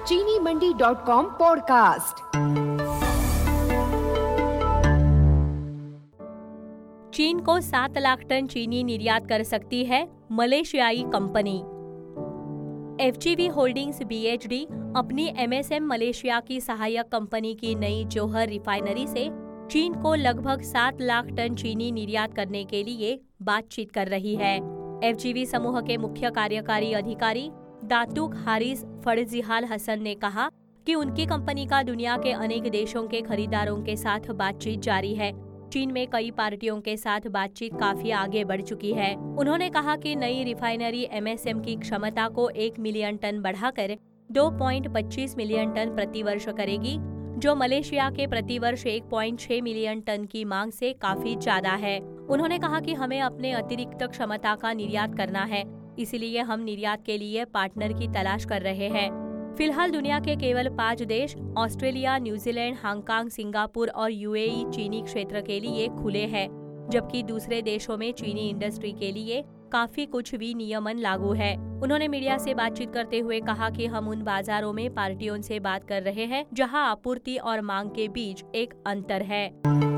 चीनीमंडी.com podcast. चीन को 7 lakh ton चीनी निर्यात कर सकती है मलेशियाई कंपनी। FGV होल्डिंग्स BHD अपनी MSM मलेशिया की सहायक कंपनी की नई जौहर रिफाइनरी से चीन को लगभग 7 लाख टन चीनी निर्यात करने के लिए बातचीत कर रही है। FGV समूह के मुख्य कार्यकारी अधिकारी दातुक हारिस फर्जिहाल हसन ने कहा कि उनकी कंपनी का दुनिया के अनेक देशों के खरीदारों के साथ बातचीत जारी है। चीन में कई पार्टियों के साथ बातचीत काफी आगे बढ़ चुकी है। उन्होंने कहा कि नई रिफाइनरी MSM की क्षमता को 1 मिलियन टन बढ़ाकर 2.25 मिलियन टन प्रतिवर्ष करेगी, जो मलेशिया के प्रतिवर्ष 1.6 मिलियन टन की मांग से काफी ज्यादा है। उन्होंने कहा कि हमें अपने अतिरिक्त क्षमता का निर्यात करना है, इसलिए हम निर्यात के लिए पार्टनर की तलाश कर रहे हैं। फिलहाल दुनिया के केवल 5 देश ऑस्ट्रेलिया, न्यूजीलैंड, हांगकांग, सिंगापुर और UAE चीनी क्षेत्र के लिए खुले हैं, जबकि दूसरे देशों में चीनी इंडस्ट्री के लिए काफी कुछ विनियमन लागू है। उन्होंने मीडिया से बातचीत करते हुए कहा कि हम उन बाजारों में पार्टियों से बात कर रहे हैं जहां आपूर्ति और मांग के बीच एक अंतर है।